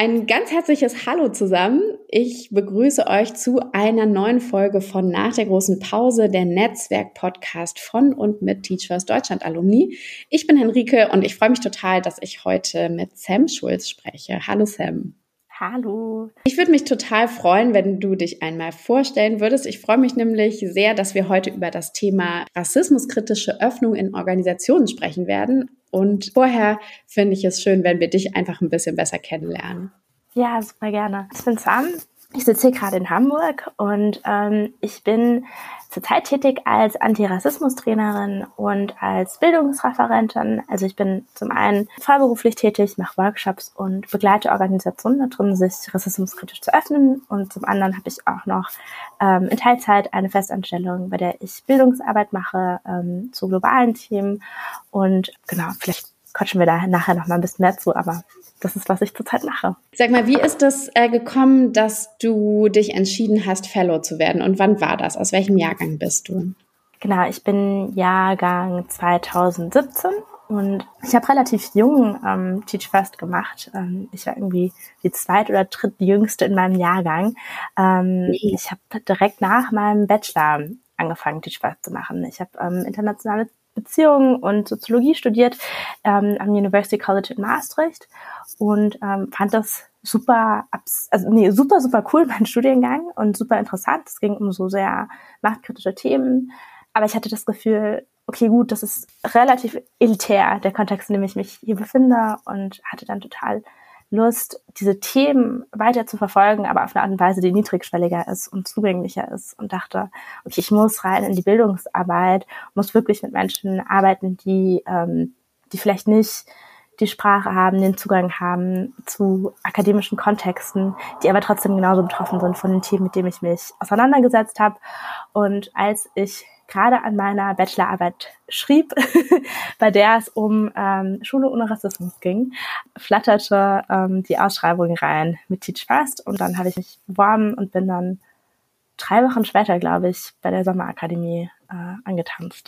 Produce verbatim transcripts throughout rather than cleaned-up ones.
Ein ganz herzliches Hallo zusammen. Ich begrüße euch zu einer neuen Folge von Nach der großen Pause, der Netzwerk-Podcast von und mit Teach First Deutschland Alumni. Ich bin Henrike und ich freue mich total, dass ich heute mit Sam Schulz spreche. Hallo Sam. Hallo. Ich würde mich total freuen, wenn du dich einmal vorstellen würdest. Ich freue mich nämlich sehr, dass wir heute über das Thema rassismuskritische Öffnung in Organisationen sprechen werden. Und vorher finde ich es schön, wenn wir dich einfach ein bisschen besser kennenlernen. Ja, super gerne. Ich bin Sam. Ich sitze hier gerade in Hamburg und ähm, ich bin zurzeit tätig als Antirassismus-Trainerin und als Bildungsreferentin. Also ich bin zum einen freiberuflich tätig, mache Workshops und begleite Organisationen da drin, sich rassismuskritisch zu öffnen. Und zum anderen habe ich auch noch ähm, in Teilzeit eine Festanstellung, bei der ich Bildungsarbeit mache ähm, zu globalen Themen. Und genau, vielleicht quatschen wir da nachher noch mal ein bisschen mehr zu, aber das ist, was ich zurzeit mache. Sag mal, wie ist es äh, gekommen, dass du dich entschieden hast, Fellow zu werden? Und wann war das? Aus welchem Jahrgang bist du? Genau, ich bin Jahrgang zwanzig siebzehn und ich habe relativ jung ähm, Teach First gemacht. Ähm, ich war irgendwie die zweit- oder drittjüngste in meinem Jahrgang. Ähm, nee. Ich habe direkt nach meinem Bachelor angefangen, Teach First zu machen. Ich habe ähm, internationale Beziehungen und Soziologie studiert ähm, am University College in Maastricht und ähm, fand das super, also nee, super, super cool, mein Studiengang, und super interessant. Es ging um so sehr machtkritische Themen, aber ich hatte das Gefühl, okay, gut, das ist relativ elitär, der Kontext, in dem ich mich hier befinde, und hatte dann total Lust, diese Themen weiter zu verfolgen, aber auf eine Art und Weise, die niedrigschwelliger ist und zugänglicher ist, und dachte, okay, ich muss rein in die Bildungsarbeit, muss wirklich mit Menschen arbeiten, die, ähm, die vielleicht nicht die Sprache haben, den Zugang haben zu akademischen Kontexten, die aber trotzdem genauso betroffen sind von den Themen, mit denen ich mich auseinandergesetzt habe. Und als ich gerade an meiner Bachelorarbeit schrieb, bei der es um ähm, Schule ohne Rassismus ging, flatterte ähm, die Ausschreibung rein mit Teach First, und dann habe ich mich beworben und bin dann drei Wochen später, glaube ich, bei der Sommerakademie äh, angetanzt.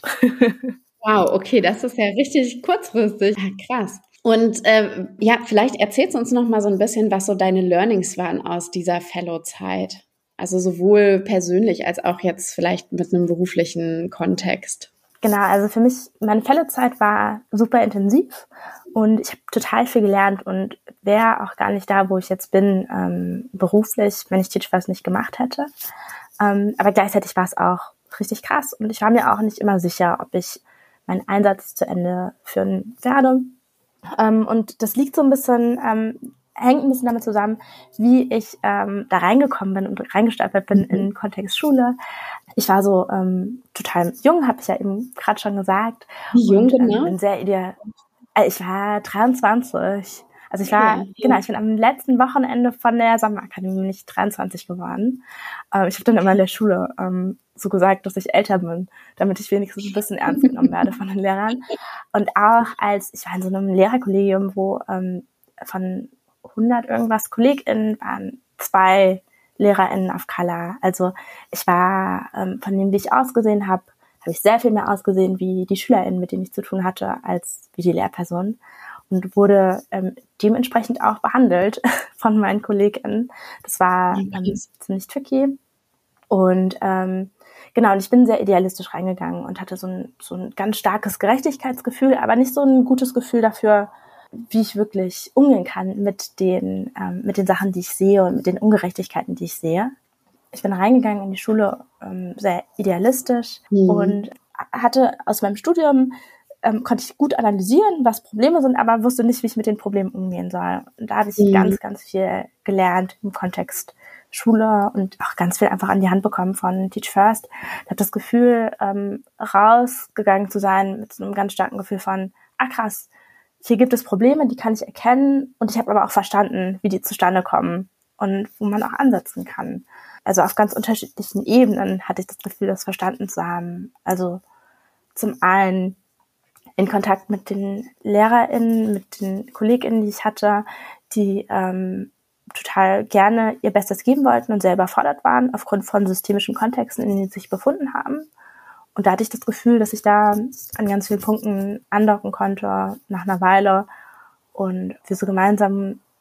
Wow, okay, das ist ja richtig kurzfristig. Ja, krass. Und äh, ja, vielleicht erzählst du uns noch mal so ein bisschen, was so deine Learnings waren aus dieser Fellow-Zeit. Also sowohl persönlich als auch jetzt vielleicht mit einem beruflichen Kontext. Genau, also für mich, meine Fellow-Zeit war super intensiv und ich habe total viel gelernt und wäre auch gar nicht da, wo ich jetzt bin, ähm, beruflich, wenn ich Teach First nicht gemacht hätte. Ähm, aber gleichzeitig war es auch richtig krass und ich war mir auch nicht immer sicher, ob ich meinen Einsatz zu Ende führen werde. Ähm, und das liegt so ein bisschen, ähm, hängt ein bisschen damit zusammen, wie ich ähm, da reingekommen bin und reingestolpert bin mhm. in den Kontext Schule. Ich war so ähm, total jung, habe ich ja eben gerade schon gesagt. Wie jung und, genau? Ähm, bin sehr ideal. Also ich war dreiundzwanzig. Also ich war, ja, genau, ich bin am letzten Wochenende von der Sommerakademie nicht dreiundzwanzig geworden. Ähm, ich habe dann immer in der Schule ähm, so gesagt, dass ich älter bin, damit ich wenigstens ein bisschen ernst genommen werde von den Lehrern. Und auch als, ich war in so einem Lehrerkollegium, wo ähm, von hundert irgendwas KollegInnen waren zwei LehrerInnen of Color. Also ich war, ähm, von denen, wie ich ausgesehen habe, habe ich sehr viel mehr ausgesehen wie die SchülerInnen, mit denen ich zu tun hatte, als wie die Lehrperson. Und wurde ähm, dementsprechend auch behandelt von meinen KollegInnen. Das war ähm, ziemlich tricky. Und ähm, genau, und ich bin sehr idealistisch reingegangen und hatte so ein, so ein ganz starkes Gerechtigkeitsgefühl, aber nicht so ein gutes Gefühl dafür, wie ich wirklich umgehen kann mit den, ähm, mit den Sachen, die ich sehe, und mit den Ungerechtigkeiten, die ich sehe. Ich bin reingegangen in die Schule ähm, sehr idealistisch mhm. und hatte aus meinem Studium Ähm, konnte ich gut analysieren, was Probleme sind, aber wusste nicht, wie ich mit den Problemen umgehen soll. Und da habe ich mhm. ganz, ganz viel gelernt im Kontext Schule und auch ganz viel einfach an die Hand bekommen von Teach First. Ich habe das Gefühl, ähm, rausgegangen zu sein mit so einem ganz starken Gefühl von, ah krass, hier gibt es Probleme, die kann ich erkennen, und ich habe aber auch verstanden, wie die zustande kommen und wo man auch ansetzen kann. Also auf ganz unterschiedlichen Ebenen hatte ich das Gefühl, das verstanden zu haben. Also zum einen in Kontakt mit den LehrerInnen, mit den KollegInnen, die ich hatte, die ähm, total gerne ihr Bestes geben wollten und sehr überfordert waren aufgrund von systemischen Kontexten, in denen sie sich befunden haben. Und da hatte ich das Gefühl, dass ich da an ganz vielen Punkten andocken konnte nach einer Weile und wir so gemeinsam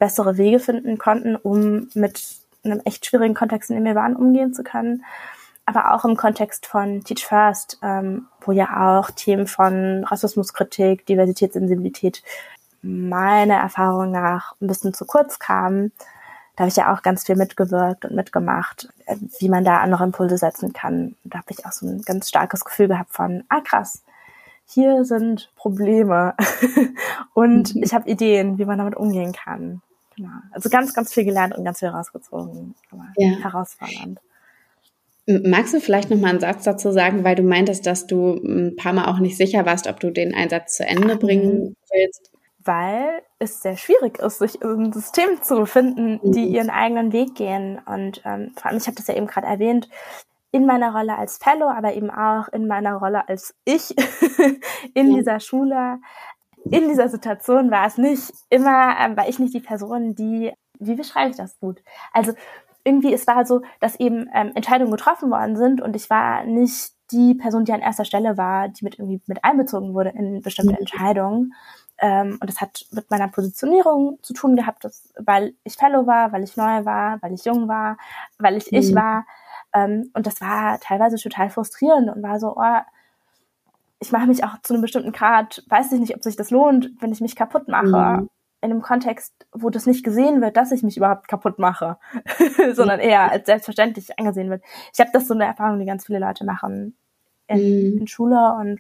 bessere Wege finden konnten, um mit einem echt schwierigen Kontext, in dem wir waren, umgehen zu können. Aber auch im Kontext von Teach First, ähm, wo ja auch Themen von Rassismuskritik, Diversitätssensibilität meiner Erfahrung nach ein bisschen zu kurz kamen. Da habe ich ja auch ganz viel mitgewirkt und mitgemacht, wie man da andere Impulse setzen kann. Da habe ich auch so ein ganz starkes Gefühl gehabt von, ah krass, hier sind Probleme und ich habe Ideen, wie man damit umgehen kann. Genau. Also ganz, ganz viel gelernt und ganz viel rausgezogen, aber ja. Herausfordernd. Magst du vielleicht noch mal einen Satz dazu sagen, weil du meintest, dass du ein paar Mal auch nicht sicher warst, ob du den Einsatz zu Ende bringen willst? Weil es sehr schwierig ist, sich in Systemen zu finden, die ihren eigenen Weg gehen. Und ähm, vor allem, ich habe das ja eben gerade erwähnt, in meiner Rolle als Fellow, aber eben auch in meiner Rolle als ich in ja. dieser Schule. In dieser Situation war es nicht immer, ähm, war ich nicht die Person, die, wie beschreibe ich das gut? Also irgendwie, es war so, dass eben ähm, Entscheidungen getroffen worden sind und ich war nicht die Person, die an erster Stelle war, die mit irgendwie mit einbezogen wurde in bestimmte Entscheidungen. Ähm, und das hat mit meiner Positionierung zu tun gehabt, dass, weil ich Fellow war, weil ich neu war, weil ich jung war, weil ich mhm. ich war. Ähm, und das war teilweise total frustrierend und war so, oh, ich mache mich auch zu einem bestimmten Grad, weiß ich nicht, ob sich das lohnt, wenn ich mich kaputt mache. Mhm. In einem Kontext, wo das nicht gesehen wird, dass ich mich überhaupt kaputt mache, sondern eher als selbstverständlich angesehen wird. Ich habe das so eine Erfahrung, die ganz viele Leute machen in, mhm. in Schule und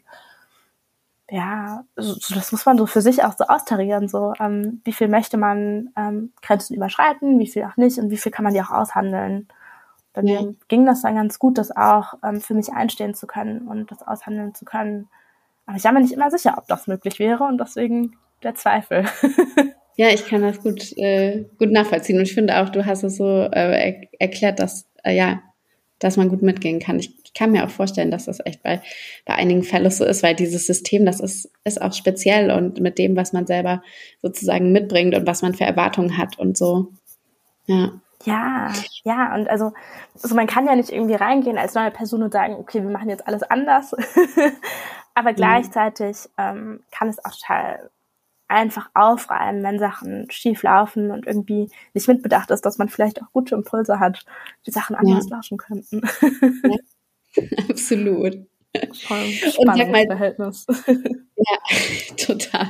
ja, so, das muss man so für sich auch so austarieren, so ähm, wie viel möchte man ähm, Grenzen überschreiten, wie viel auch nicht und wie viel kann man die auch aushandeln. Bei ja. mir ging das dann ganz gut, das auch ähm, für mich einstehen zu können und das aushandeln zu können. Aber ich war mir nicht immer sicher, ob das möglich wäre und deswegen der Zweifel. Ja, ich kann das gut, äh, gut nachvollziehen und ich finde auch, du hast es so äh, er- erklärt, dass äh, ja, dass man gut mitgehen kann. Ich, ich kann mir auch vorstellen, dass das echt bei, bei einigen Fällen so ist, weil dieses System, das ist, ist auch speziell und mit dem, was man selber sozusagen mitbringt und was man für Erwartungen hat und so. Ja. Ja, ja, und also, also man kann ja nicht irgendwie reingehen als neue Person und sagen, okay, wir machen jetzt alles anders. Aber gleichzeitig ähm, kann es auch total einfach aufreiben, wenn Sachen schief laufen und irgendwie nicht mitbedacht ist, dass man vielleicht auch gute Impulse hat, die Sachen anders ja. laufen könnten. Ja, absolut. Voll ein spannendes Verhältnis. Ja, total.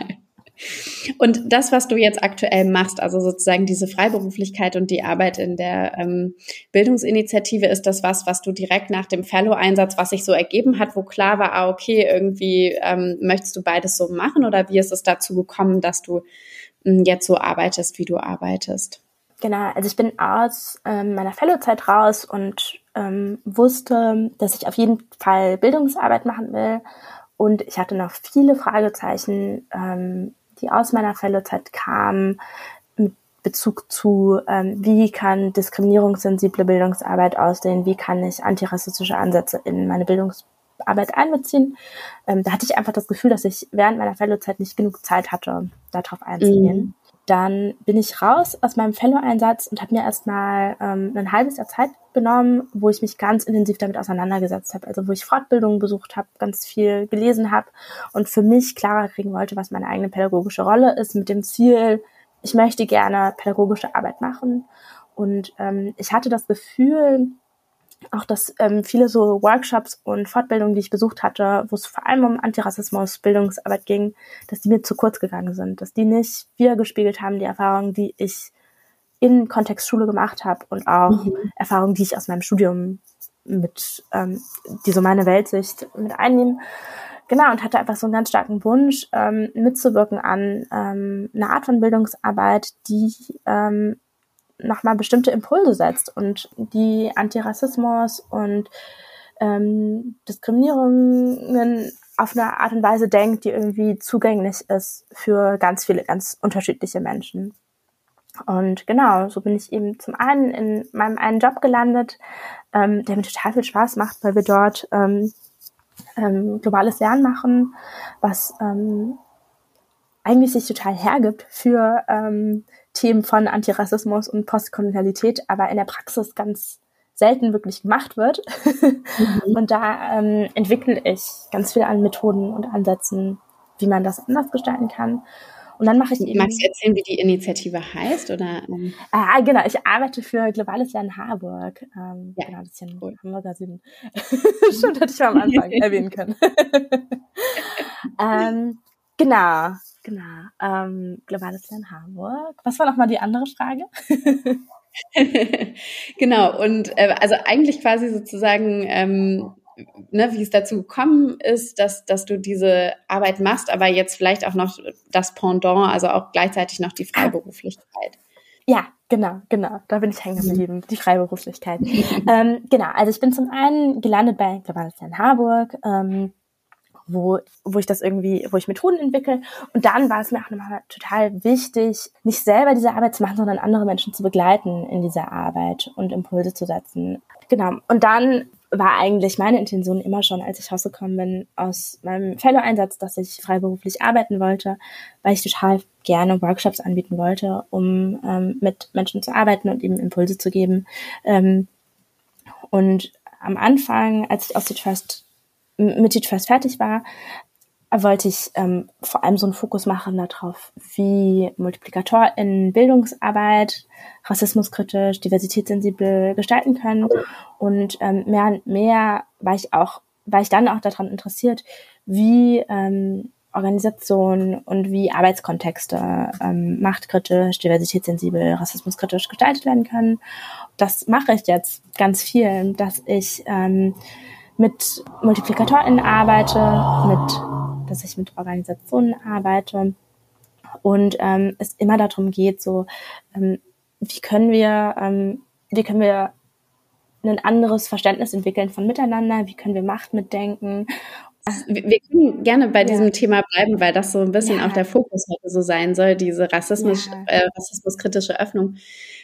Und das, was du jetzt aktuell machst, also sozusagen diese Freiberuflichkeit und die Arbeit in der ähm, Bildungsinitiative, ist das was, was du direkt nach dem Fellow-Einsatz, was sich so ergeben hat, wo klar war, ah, okay, irgendwie ähm, möchtest du beides so machen oder wie ist es dazu gekommen, dass du ähm, jetzt so arbeitest, wie du arbeitest? Genau, also ich bin aus ähm, meiner Fellow-Zeit raus und ähm, wusste, dass ich auf jeden Fall Bildungsarbeit machen will und ich hatte noch viele Fragezeichen, ähm, die aus meiner Fellow-Zeit kamen, mit Bezug zu, ähm, wie kann diskriminierungssensible Bildungsarbeit aussehen, wie kann ich antirassistische Ansätze in meine Bildungsarbeit einbeziehen. Ähm, da hatte ich einfach das Gefühl, dass ich während meiner Fellow-Zeit nicht genug Zeit hatte, darauf einzugehen. Mhm. Dann bin ich raus aus meinem Fellow-Einsatz und habe mir erstmal ähm, ein halbes Jahr Zeit genommen, wo ich mich ganz intensiv damit auseinandergesetzt habe. Also wo ich Fortbildungen besucht habe, ganz viel gelesen habe und für mich klarer kriegen wollte, was meine eigene pädagogische Rolle ist, mit dem Ziel, ich möchte gerne pädagogische Arbeit machen. Und ähm, ich hatte das Gefühl, auch dass ähm, viele so Workshops und Fortbildungen, die ich besucht hatte, wo es vor allem um Antirassismus, Bildungsarbeit ging, dass die mir zu kurz gegangen sind, dass die nicht wiedergespiegelt haben, die Erfahrungen, die ich in Kontext Schule gemacht habe und auch mhm. Erfahrungen, die ich aus meinem Studium mit, ähm, die so meine Weltsicht mit einnehmen. Genau, und hatte einfach so einen ganz starken Wunsch, ähm, mitzuwirken an ähm, einer Art von Bildungsarbeit, die ähm, nochmal bestimmte Impulse setzt und die Antirassismus und ähm, Diskriminierungen auf eine Art und Weise denkt, die irgendwie zugänglich ist für ganz viele, ganz unterschiedliche Menschen. Und genau, so bin ich eben zum einen in meinem einen Job gelandet, ähm, der mir total viel Spaß macht, weil wir dort ähm, ähm, globales Lernen machen, was ähm, eigentlich sich total hergibt für ähm, Themen von Antirassismus und Postkolonialität, aber in der Praxis ganz selten wirklich gemacht wird. Mhm. Und da ähm, entwickle ich ganz viel an Methoden und Ansätzen, wie man das anders gestalten kann. Und dann mache ich eben... Magst du erzählen, wie die Initiative heißt? Oder, ähm? Ah, genau, ich arbeite für Globales Lernen Harburg. Ähm, ja, genau, das ist ja ein cool. Hamburger Süden. Schon hätte ich mal am Anfang erwähnen können. ähm, genau, genau. Ähm, Globales Lernen Harburg. Was war nochmal die andere Frage? Genau, und äh, also eigentlich quasi sozusagen, ähm, ne, wie es dazu gekommen ist, dass, dass du diese Arbeit machst, aber jetzt vielleicht auch noch das Pendant, also auch gleichzeitig noch die Freiberuflichkeit. Ja, genau, genau. Da bin ich hängen geblieben, mhm. die Freiberuflichkeit. ähm, genau, also ich bin zum einen gelandet bei Globales Lernen Harburg, ähm, wo, wo ich das irgendwie, wo ich Methoden entwickle. Und dann war es mir auch nochmal total wichtig, nicht selber diese Arbeit zu machen, sondern andere Menschen zu begleiten in dieser Arbeit und Impulse zu setzen. Genau. Und dann war eigentlich meine Intention immer schon, als ich rausgekommen bin aus meinem Fellow-Einsatz, dass ich freiberuflich arbeiten wollte, weil ich total gerne Workshops anbieten wollte, um ähm, mit Menschen zu arbeiten und eben Impulse zu geben. Ähm, und am Anfang, als ich aus Teach First mit Teach First fertig war, wollte ich ähm, vor allem so einen Fokus machen darauf, wie Multiplikator in Bildungsarbeit rassismuskritisch, diversitätssensibel gestalten können. Und ähm, mehr und mehr war ich auch, war ich dann auch daran interessiert, wie ähm, Organisationen und wie Arbeitskontexte ähm, machtkritisch, diversitätssensibel, rassismuskritisch gestaltet werden können. Das mache ich jetzt ganz viel, dass ich ähm, mit MultiplikatorInnen arbeite, mit, dass ich mit Organisationen arbeite und ähm, es immer darum geht, so ähm, wie können wir, ähm, wie können wir ein anderes Verständnis entwickeln von Miteinander, wie können wir Macht mitdenken. Wir können gerne bei ja. diesem Thema bleiben, weil das so ein bisschen ja. auch der Fokus heute so sein soll, diese Rassismus, ja. äh, rassismuskritische Öffnung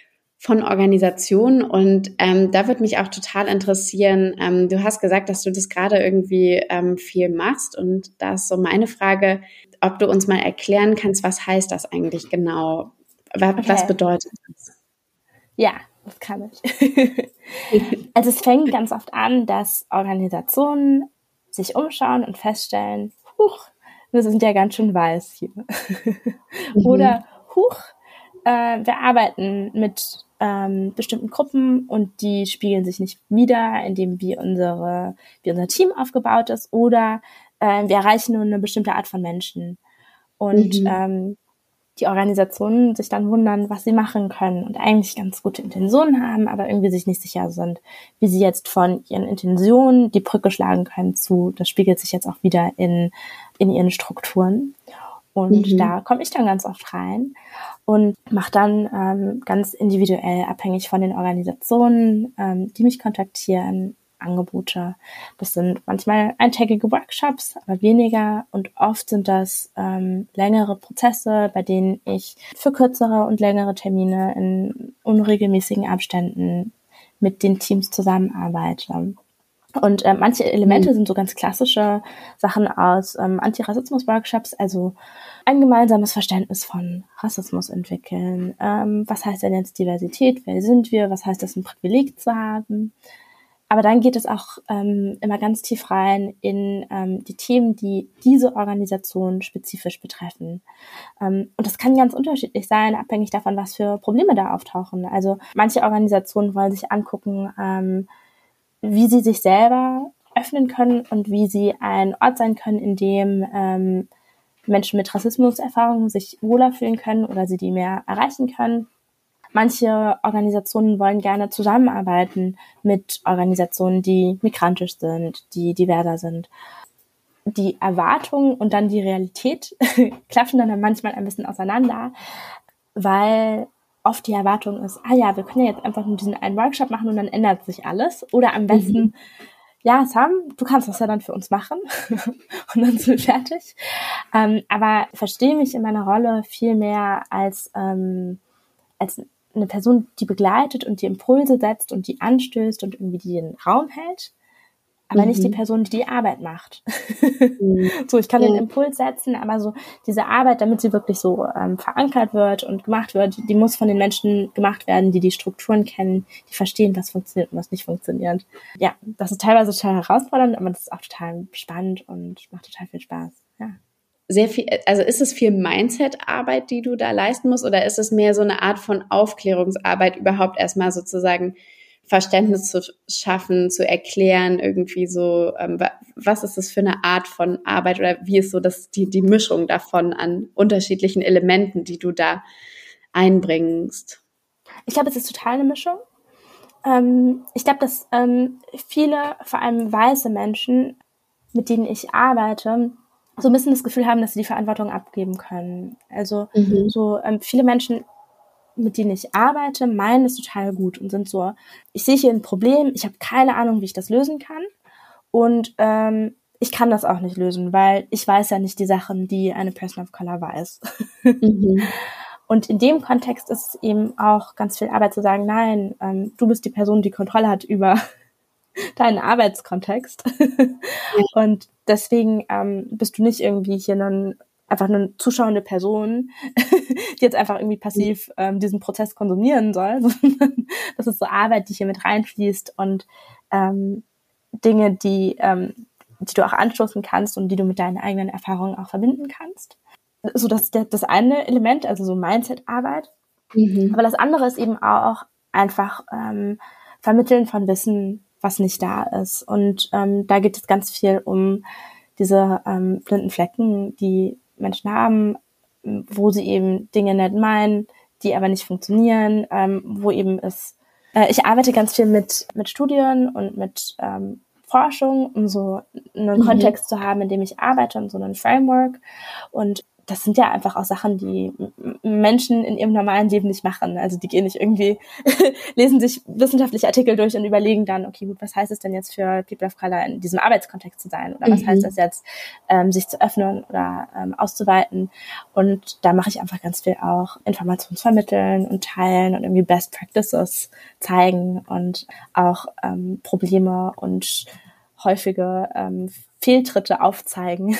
von Organisationen. Und ähm, da würde mich auch total interessieren, ähm, du hast gesagt, dass du das gerade irgendwie ähm, viel machst. Und da ist so meine Frage, ob du uns mal erklären kannst, was heißt das eigentlich genau? Was, okay. was bedeutet das? Ja, das kann ich. Also es fängt ganz oft an, dass Organisationen sich umschauen und feststellen, huch, wir sind ja ganz schön weiß hier. Mhm. Oder huch, äh, wir arbeiten mit ähm, bestimmten Gruppen und die spiegeln sich nicht wider, indem wie unsere, wie unser Team aufgebaut ist, oder äh, wir erreichen nur eine bestimmte Art von Menschen. Und mhm. ähm, die Organisationen sich dann wundern, was sie machen können und eigentlich ganz gute Intentionen haben, aber irgendwie sich nicht sicher sind, wie sie jetzt von ihren Intentionen die Brücke schlagen können zu, das spiegelt sich jetzt auch wieder in, in ihren Strukturen. Und mhm. da komme ich dann ganz oft rein und mache dann ähm, ganz individuell, abhängig von den Organisationen, ähm, die mich kontaktieren, Angebote. Das sind manchmal eintägige Workshops, aber weniger, und oft sind das ähm, längere Prozesse, bei denen ich für kürzere und längere Termine in unregelmäßigen Abständen mit den Teams zusammenarbeite. Und äh, manche Elemente mhm. sind so ganz klassische Sachen aus ähm, Antirassismus-Workshops, also ein gemeinsames Verständnis von Rassismus entwickeln. Ähm, was heißt denn jetzt Diversität? Wer sind wir? Was heißt das, ein Privileg zu haben? Aber dann geht es auch ähm, immer ganz tief rein in ähm, die Themen, die diese Organisation spezifisch betreffen. Ähm, und das kann ganz unterschiedlich sein, abhängig davon, was für Probleme da auftauchen. Also manche Organisationen wollen sich angucken, ähm, wie sie sich selber öffnen können und wie sie ein Ort sein können, in dem ähm, Menschen mit Rassismuserfahrungen sich wohler fühlen können oder sie die mehr erreichen können. Manche Organisationen wollen gerne zusammenarbeiten mit Organisationen, die migrantisch sind, die diverser sind. Die Erwartungen und dann die Realität klaffen dann manchmal ein bisschen auseinander, weil oft die Erwartung ist, ah ja, wir können ja jetzt einfach nur diesen einen Workshop machen und dann ändert sich alles. Oder am besten, mhm. ja, Sam, du kannst das ja dann für uns machen und dann sind wir fertig. Ähm, aber verstehe mich in meiner Rolle viel mehr als, ähm, als eine Person, die begleitet und die Impulse setzt und die anstößt und irgendwie die den Raum hält, aber mhm. nicht die Person, die die Arbeit macht. Mhm. So, ich kann ja. den Impuls setzen, aber so diese Arbeit, damit sie wirklich so ähm, verankert wird und gemacht wird, die muss von den Menschen gemacht werden, die die Strukturen kennen, die verstehen, was funktioniert und was nicht funktioniert. Ja, das ist teilweise total herausfordernd, aber das ist auch total spannend und macht total viel Spaß. Ja. sehr viel, also ist es viel Mindset-Arbeit, die du da leisten musst, oder ist es mehr so eine Art von Aufklärungsarbeit, überhaupt erstmal sozusagen Verständnis zu schaffen, zu erklären, irgendwie so, ähm, was ist das für eine Art von Arbeit oder wie ist so das, die, die Mischung davon an unterschiedlichen Elementen, die du da einbringst? Ich glaube, es ist total eine Mischung. Ähm, ich glaube, dass ähm, viele, vor allem weiße Menschen, mit denen ich arbeite, so ein bisschen das Gefühl haben, dass sie die Verantwortung abgeben können. Also mhm. so ähm, viele Menschen, mit denen ich arbeite, meinen es total gut und sind so, ich sehe hier ein Problem, ich habe keine Ahnung, wie ich das lösen kann und ähm, ich kann das auch nicht lösen, weil ich weiß ja nicht die Sachen, die eine Person of Color weiß. Mhm. Und in dem Kontext ist es eben auch ganz viel Arbeit zu sagen, nein, ähm, du bist die Person, die Kontrolle hat über deinen Arbeitskontext. Ja. Und deswegen ähm, bist du nicht irgendwie hier ein einfach eine zuschauende Person, die jetzt einfach irgendwie passiv ähm, diesen Prozess konsumieren soll, sondern das ist so Arbeit, die hier mit reinfließt und ähm, Dinge, die, ähm, die du auch anstoßen kannst und die du mit deinen eigenen Erfahrungen auch verbinden kannst. So, das ist das eine Element, also so Mindset-Arbeit. Mhm. Aber das andere ist eben auch einfach ähm, Vermitteln von Wissen, was nicht da ist. Und ähm, da geht es ganz viel um diese ähm, blinden Flecken, die Menschen haben, wo sie eben Dinge nicht meinen, die aber nicht funktionieren, ähm, wo eben es, äh, ich arbeite ganz viel mit, mit Studien und mit ähm, Forschung, um so einen mhm. Kontext zu haben, in dem ich arbeite und so einen Framework. Und das sind ja einfach auch Sachen, die Menschen in ihrem normalen Leben nicht machen. Also die gehen nicht irgendwie, lesen sich wissenschaftliche Artikel durch und überlegen dann, okay, gut, was heißt es denn jetzt für People of Color in diesem Arbeitskontext zu sein? Oder was mhm. heißt das jetzt, ähm, sich zu öffnen oder ähm, auszuweiten? Und da mache ich einfach ganz viel auch Informationsvermitteln und teilen und irgendwie Best Practices zeigen und auch ähm, Probleme und häufige ähm, Fehltritte aufzeigen.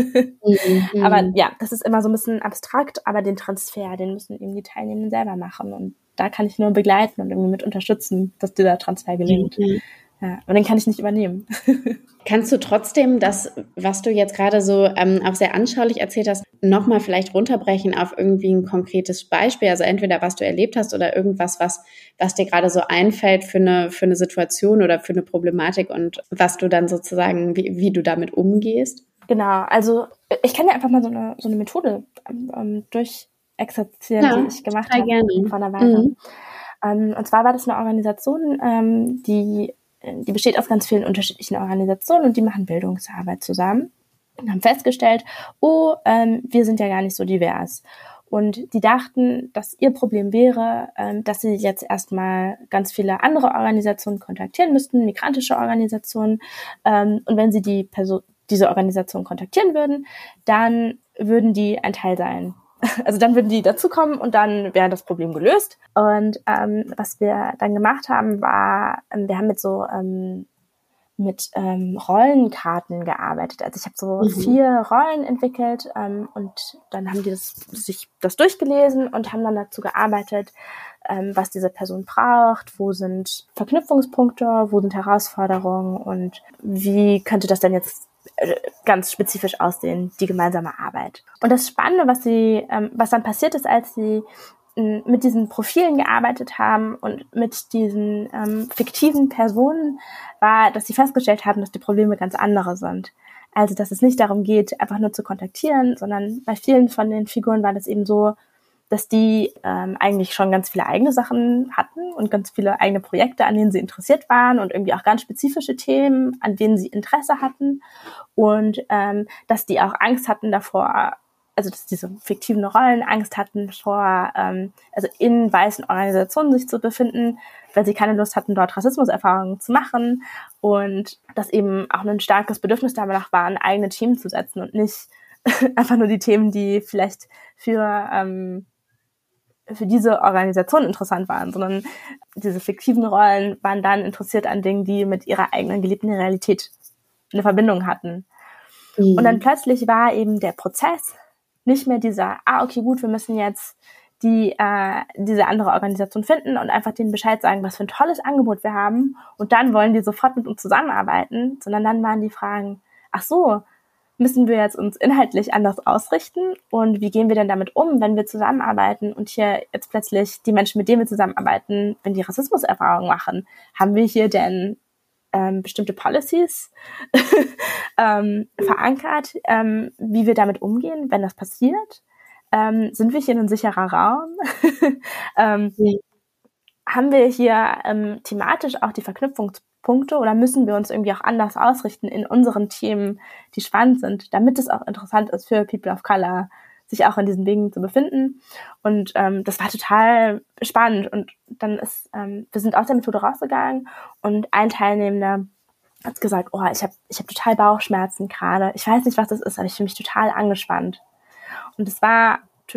Mhm. Aber ja, das ist immer so ein bisschen abstrakt, aber den Transfer, den müssen eben die Teilnehmenden selber machen. Und da kann ich nur begleiten und irgendwie mit unterstützen, dass dieser Transfer gelingt. Mhm. Ja, und den kann ich nicht übernehmen. Kannst du trotzdem das, was du jetzt gerade so ähm, auch sehr anschaulich erzählt hast, nochmal vielleicht runterbrechen auf irgendwie ein konkretes Beispiel? Also entweder was du erlebt hast oder irgendwas, was, was dir gerade so einfällt für eine, für eine Situation oder für eine Problematik und was du dann sozusagen, wie, wie du damit umgehst? Genau, also ich kann dir einfach mal so eine, so eine Methode ähm, durchexerzieren, ja, die ich gemacht habe vor einer Weile. Mhm. Ähm, und zwar war das eine Organisation, ähm, die Die besteht aus ganz vielen unterschiedlichen Organisationen und die machen Bildungsarbeit zusammen und haben festgestellt, oh, ähm, wir sind ja gar nicht so divers. Und die dachten, dass ihr Problem wäre, ähm, dass sie jetzt erstmal ganz viele andere Organisationen kontaktieren müssten, migrantische Organisationen. Ähm, und wenn sie die Person, diese Organisation kontaktieren würden, dann würden die ein Teil sein. Also dann würden die dazukommen und dann wäre das Problem gelöst. Und ähm, was wir dann gemacht haben, war, ähm, wir haben mit so ähm, mit ähm, Rollenkarten gearbeitet. Also ich habe so mhm. vier Rollen entwickelt ähm, und dann haben die das, sich das durchgelesen und haben dann dazu gearbeitet, ähm, was diese Person braucht, wo sind Verknüpfungspunkte, wo sind Herausforderungen und wie könnte das denn jetzt ganz spezifisch aussehen, die gemeinsame Arbeit. Und das Spannende, was sie, ähm, was dann passiert ist, als sie m, mit diesen Profilen gearbeitet haben und mit diesen ähm, fiktiven Personen, war, dass sie festgestellt haben, dass die Probleme ganz andere sind. Also, dass es nicht darum geht, einfach nur zu kontaktieren, sondern bei vielen von den Figuren war das eben so, dass die ähm, eigentlich schon ganz viele eigene Sachen hatten und ganz viele eigene Projekte, an denen sie interessiert waren und irgendwie auch ganz spezifische Themen, an denen sie Interesse hatten und ähm, dass die auch Angst hatten davor, also dass diese fiktiven Rollen Angst hatten vor, ähm, also in weißen Organisationen sich zu befinden, weil sie keine Lust hatten, dort Rassismuserfahrungen zu machen und dass eben auch ein starkes Bedürfnis danach war, ein eigenes Team zu setzen und nicht einfach nur die Themen, die vielleicht für ähm, für diese Organisation interessant waren, sondern diese fiktiven Rollen waren dann interessiert an Dingen, die mit ihrer eigenen gelebten Realität eine Verbindung hatten. Mhm. Und dann plötzlich war eben der Prozess nicht mehr dieser, ah, okay, gut, wir müssen jetzt die äh, diese andere Organisation finden und einfach denen Bescheid sagen, was für ein tolles Angebot wir haben und dann wollen die sofort mit uns zusammenarbeiten, sondern dann waren die Fragen, ach so, müssen wir jetzt uns inhaltlich anders ausrichten und wie gehen wir denn damit um, wenn wir zusammenarbeiten und hier jetzt plötzlich die Menschen, mit denen wir zusammenarbeiten, wenn die Rassismuserfahrungen machen, haben wir hier denn ähm, bestimmte Policies ähm, verankert, ähm, wie wir damit umgehen, wenn das passiert? Ähm, sind wir hier ein sicherer Raum? ähm, ja. Haben wir hier ähm, thematisch auch die Verknüpfungspunkte oder müssen wir uns irgendwie auch anders ausrichten in unseren Themen, die spannend sind, damit es auch interessant ist für People of Color, sich auch in diesen Wegen zu befinden. Und ähm, das war total spannend. Und dann ist, ähm, wir sind aus der Methode rausgegangen und ein Teilnehmender hat gesagt, oh, ich habe ich hab total Bauchschmerzen gerade. Ich weiß nicht, was das ist, aber ich fühle mich total angespannt. Und es war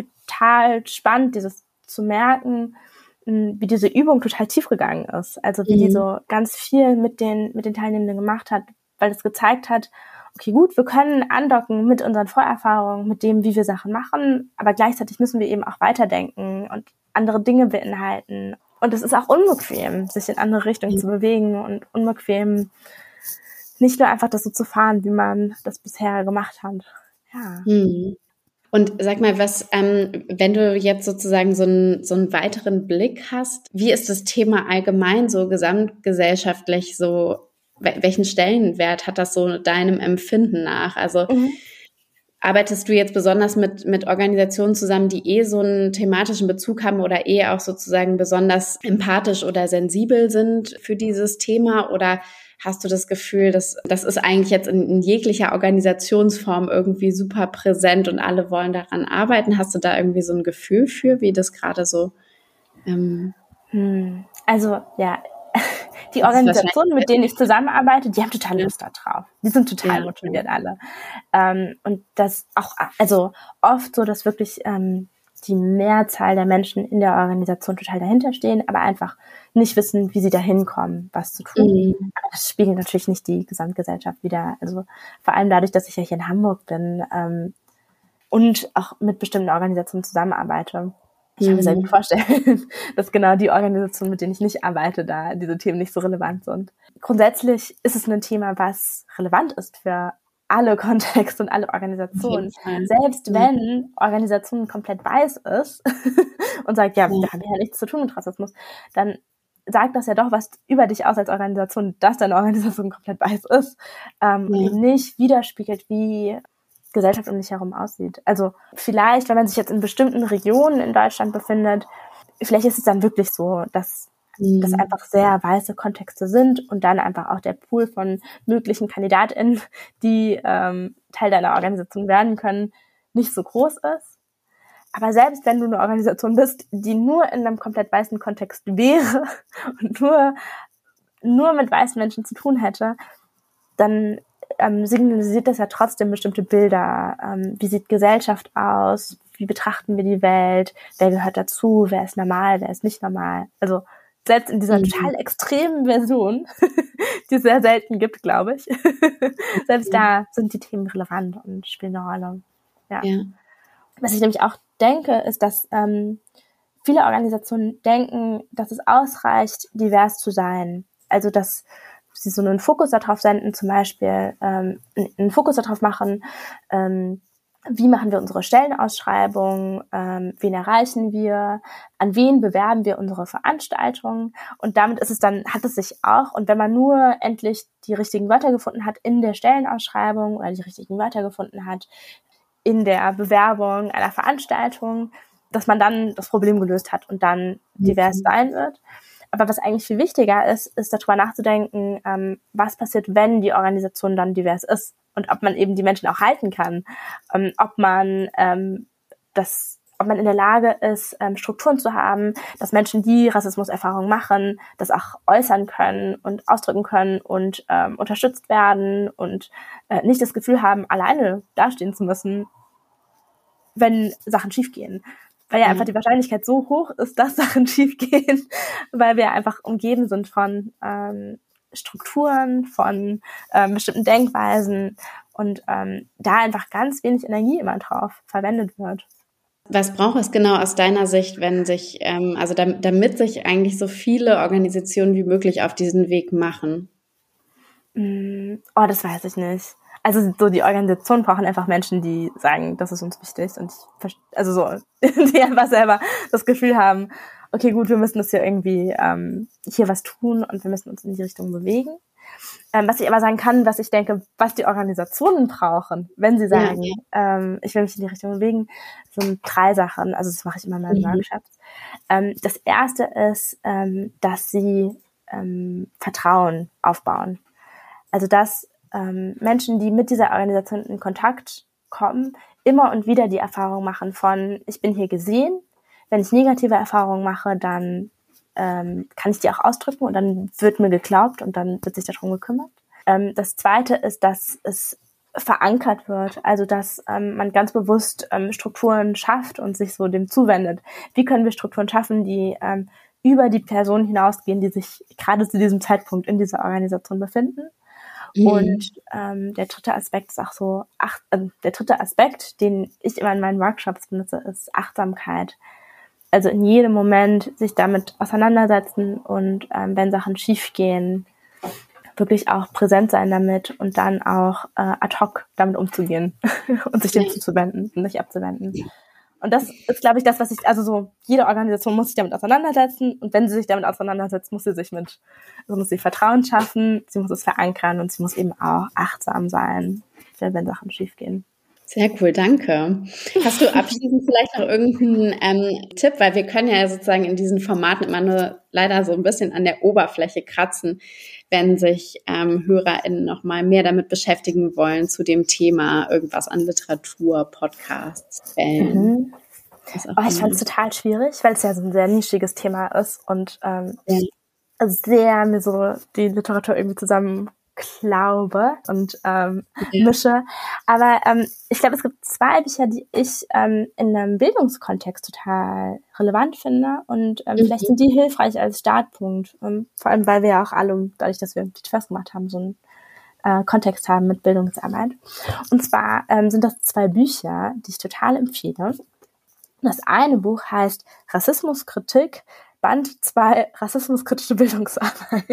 total spannend, dieses zu merken, wie diese Übung total tief gegangen ist. Also wie mhm. die so ganz viel mit den, mit den Teilnehmenden gemacht hat, weil es gezeigt hat, okay, gut, wir können andocken mit unseren Vorerfahrungen, mit dem, wie wir Sachen machen, aber gleichzeitig müssen wir eben auch weiterdenken und andere Dinge beinhalten. Und es ist auch unbequem, sich in andere Richtungen mhm. zu bewegen und unbequem, nicht nur einfach das so zu fahren, wie man das bisher gemacht hat. Ja. Mhm. Und sag mal, was, ähm, wenn du jetzt sozusagen so einen, so einen weiteren Blick hast, wie ist das Thema allgemein so gesamtgesellschaftlich so, welchen Stellenwert hat das so deinem Empfinden nach? Also mhm. arbeitest du jetzt besonders mit, mit Organisationen zusammen, die eh so einen thematischen Bezug haben oder eh auch sozusagen besonders empathisch oder sensibel sind für dieses Thema? Oder hast du das Gefühl, dass das ist eigentlich jetzt in, in jeglicher Organisationsform irgendwie super präsent und alle wollen daran arbeiten? Hast du da irgendwie so ein Gefühl für, wie das gerade so? Ähm hm. Also ja, die Organisationen, mit denen ich zusammenarbeite, die haben total Lust da drauf. Die sind total ja. motiviert alle. Ähm, und das auch, also oft so, dass wirklich ähm, die Mehrzahl der Menschen in der Organisation total dahinter stehen, aber einfach nicht wissen, wie sie da hinkommen, was zu tun. Mhm. Aber das spiegelt natürlich nicht die Gesamtgesellschaft wider. Also vor allem dadurch, dass ich ja hier in Hamburg bin ähm, und auch mit bestimmten Organisationen zusammenarbeite. Ich kann mir sehr gut vorstellen, dass genau die Organisationen, mit denen ich nicht arbeite, da diese Themen nicht so relevant sind. Grundsätzlich ist es ein Thema, was relevant ist für alle Kontexte und alle Organisationen. Selbst wenn Organisation komplett weiß ist und sagt, ja, wir haben ja nichts zu tun mit Rassismus, dann sagt das ja doch was über dich aus als Organisation, dass deine Organisation komplett weiß ist ähm, ja. und eben nicht widerspiegelt, wie Gesellschaft um dich herum aussieht. Also vielleicht, wenn man sich jetzt in bestimmten Regionen in Deutschland befindet, vielleicht ist es dann wirklich so, dass mhm. das einfach sehr weiße Kontexte sind und dann einfach auch der Pool von möglichen KandidatInnen, die ähm, Teil deiner Organisation werden können, nicht so groß ist. Aber selbst wenn du eine Organisation bist, die nur in einem komplett weißen Kontext wäre und nur, nur mit weißen Menschen zu tun hätte, dann ähm, signalisiert das ja trotzdem bestimmte Bilder. Ähm, wie sieht Gesellschaft aus? Wie betrachten wir die Welt? Wer gehört dazu? Wer ist normal? Wer ist nicht normal? Also selbst in dieser mhm. total extremen Version, die es sehr selten gibt, glaube ich, selbst mhm. da sind die Themen relevant und spielen eine Rolle. Ja. ja. Was ich nämlich auch denke, ist, dass ähm, viele Organisationen denken, dass es ausreicht, divers zu sein. Also dass sie so einen Fokus darauf senden, zum Beispiel ähm, einen Fokus darauf machen, ähm, wie machen wir unsere Stellenausschreibung, ähm, wen erreichen wir, an wen bewerben wir unsere Veranstaltungen, und damit ist es dann, hat es sich auch, und wenn man nur endlich die richtigen Wörter gefunden hat in der Stellenausschreibung oder die richtigen Wörter gefunden hat in der Bewerbung einer Veranstaltung, dass man dann das Problem gelöst hat und dann divers sein wird. Aber was eigentlich viel wichtiger ist, ist darüber nachzudenken, ähm, was passiert, wenn die Organisation dann divers ist und ob man eben die Menschen auch halten kann, ähm, ob man ähm, das, ob man in der Lage ist, ähm, Strukturen zu haben, dass Menschen, die Rassismuserfahrungen machen, das auch äußern können und ausdrücken können und ähm, unterstützt werden und äh, nicht das Gefühl haben, alleine dastehen zu müssen, wenn Sachen schiefgehen. Weil ja einfach die Wahrscheinlichkeit so hoch ist, dass Sachen schiefgehen, weil wir einfach umgeben sind von ähm, Strukturen, von ähm, bestimmten Denkweisen und ähm, da einfach ganz wenig Energie immer drauf verwendet wird. Was braucht es genau aus deiner Sicht, wenn sich, ähm, also damit, damit sich eigentlich so viele Organisationen wie möglich auf diesen Weg machen? Mm, oh, das weiß ich nicht. also so die Organisationen brauchen einfach Menschen, die sagen, das ist uns wichtig und ich, also so, die einfach selber das Gefühl haben, okay, gut, wir müssen das hier irgendwie ähm, hier was tun und wir müssen uns in die Richtung bewegen. Ähm, was ich aber sagen kann, was ich denke, was die Organisationen brauchen, wenn sie sagen, ja, ja. Ähm, ich will mich in die Richtung bewegen, sind drei Sachen. Also das mache ich immer in meinen mhm. Workshops. Ähm, das erste ist, ähm, dass sie ähm, Vertrauen aufbauen. Also dass ähm, Menschen, die mit dieser Organisation in Kontakt kommen, immer und wieder die Erfahrung machen von, ich bin hier gesehen. Wenn ich negative Erfahrungen mache, dann ähm, kann ich die auch ausdrücken und dann wird mir geglaubt und dann wird sich darum gekümmert. Ähm, das Zweite ist, dass es verankert wird, also dass ähm, man ganz bewusst ähm, Strukturen schafft und sich so dem zuwendet. Wie können wir Strukturen schaffen, die ähm, über die Personen hinausgehen, die sich gerade zu diesem Zeitpunkt in dieser Organisation befinden? Mhm. Und ähm, der dritte Aspekt ist auch so, ach, äh, der dritte Aspekt, den ich immer in meinen Workshops benutze, ist Achtsamkeit. Also in jedem Moment sich damit auseinandersetzen und ähm, wenn Sachen schief gehen, wirklich auch präsent sein damit und dann auch äh, ad hoc damit umzugehen und sich dem zuzuwenden und nicht abzuwenden. Und das ist, glaube ich, das, was ich, also so, jede Organisation muss sich damit auseinandersetzen und wenn sie sich damit auseinandersetzt, muss sie sich mit, also muss sie Vertrauen schaffen, sie muss es verankern und sie muss eben auch achtsam sein, wenn Sachen schief gehen. Sehr cool, danke. Hast du abschließend vielleicht noch irgendeinen ähm, Tipp, weil wir können ja sozusagen in diesen Formaten immer nur leider so ein bisschen an der Oberfläche kratzen, wenn sich ähm, HörerInnen noch mal mehr damit beschäftigen wollen zu dem Thema, irgendwas an Literatur, Podcasts, Fällen. Mhm. Oh, ich fand es total schwierig, weil es ja so ein sehr nischiges Thema ist und ähm, ja. sehr mir so die Literatur irgendwie zusammen glaube und ähm, ja. mische. Aber ähm, ich glaube, es gibt zwei Bücher, die ich ähm, in einem Bildungskontext total relevant finde und ähm, mhm. vielleicht sind die hilfreich als Startpunkt. Ähm, vor allem, weil wir ja auch alle, dadurch, dass wir Teachfirst gemacht haben, so einen äh, Kontext haben mit Bildungsarbeit. Und zwar ähm, sind das zwei Bücher, die ich total empfehle. Das eine Buch heißt Rassismuskritik, Band zwei, rassismuskritische Bildungsarbeit.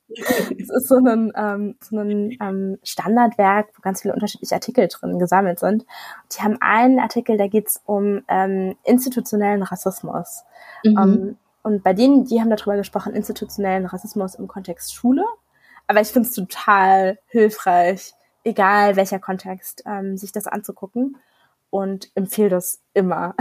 Das ist so ein, ähm, so ein ähm, Standardwerk, wo ganz viele unterschiedliche Artikel drin gesammelt sind. Und die haben einen Artikel, da geht es um ähm, institutionellen Rassismus. Mhm. Um, und bei denen, die haben darüber gesprochen, institutionellen Rassismus im Kontext Schule. Aber ich finde es total hilfreich, egal welcher Kontext, ähm, sich das anzugucken. Und empfehle das immer.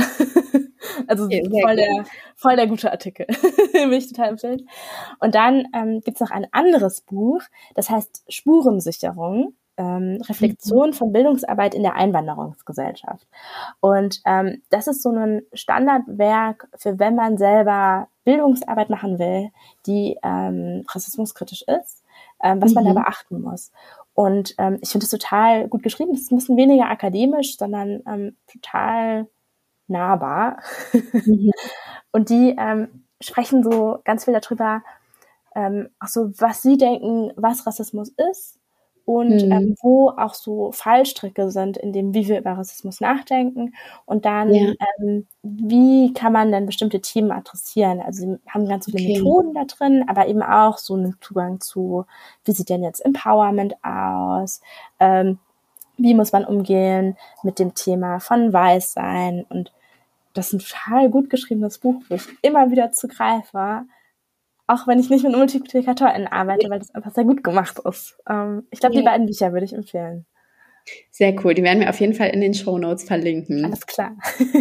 Also okay, voll, der, voll der gute Artikel. Will ich total empfehlen. Und dann ähm, gibt's noch ein anderes Buch, das heißt Spurensicherung, ähm, Reflexion mhm. von Bildungsarbeit in der Einwanderungsgesellschaft. Und ähm, das ist so ein Standardwerk, für wenn man selber Bildungsarbeit machen will, die ähm, rassismuskritisch ist, ähm, was mhm. man da beachten muss. Und ähm, ich finde es total gut geschrieben. Es ist ein bisschen weniger akademisch, sondern ähm, total nahbar. Mhm. Und die ähm, sprechen so ganz viel darüber, ähm, auch so, was sie denken, was Rassismus ist und mhm. ähm, wo auch so Fallstricke sind, in dem, wie wir über Rassismus nachdenken und dann, ja. ähm, wie kann man denn bestimmte Themen adressieren. Also sie haben ganz viele okay. Methoden da drin, aber eben auch so einen Zugang zu, wie sieht denn jetzt Empowerment aus, ähm, wie muss man umgehen mit dem Thema von Weißsein und das ist ein total gut geschriebenes Buch, wo ich immer wieder zugreife, auch wenn ich nicht mit MultiplikatorInnen arbeite, weil das einfach sehr gut gemacht ist. Ähm, ich glaube, ja. die beiden Bücher würde ich empfehlen. Sehr cool, die werden wir auf jeden Fall in den Shownotes verlinken. Alles klar.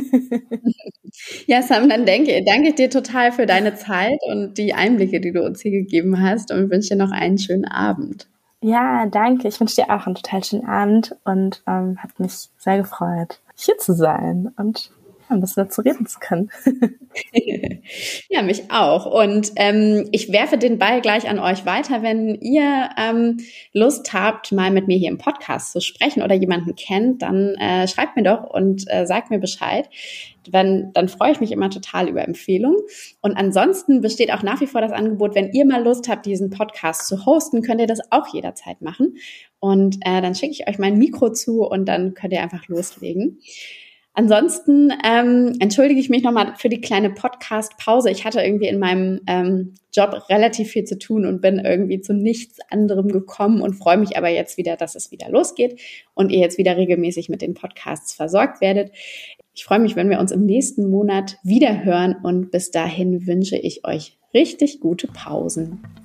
Ja, Sam, dann denke, danke ich dir total für deine Zeit und die Einblicke, die du uns hier gegeben hast und wünsche dir noch einen schönen Abend. Ja, danke. Ich wünsche dir auch einen total schönen Abend und ähm, hat mich sehr gefreut, hier zu sein und ein bisschen dazu reden zu können. Ja, mich auch. Und ähm, ich werfe den Ball gleich an euch weiter, wenn ihr ähm, Lust habt, mal mit mir hier im Podcast zu sprechen oder jemanden kennt, dann äh, schreibt mir doch und äh, sagt mir Bescheid. Dann, dann freue ich mich immer total über Empfehlungen. Und ansonsten besteht auch nach wie vor das Angebot, wenn ihr mal Lust habt, diesen Podcast zu hosten, könnt ihr das auch jederzeit machen. Und äh, dann schicke ich euch mein Mikro zu und dann könnt ihr einfach loslegen. Ansonsten ähm, entschuldige ich mich nochmal für die kleine Podcast-Pause. Ich hatte irgendwie in meinem ähm, Job relativ viel zu tun und bin irgendwie zu nichts anderem gekommen und freue mich aber jetzt wieder, dass es wieder losgeht und ihr jetzt wieder regelmäßig mit den Podcasts versorgt werdet. Ich freue mich, wenn wir uns im nächsten Monat wieder hören und bis dahin wünsche ich euch richtig gute Pausen.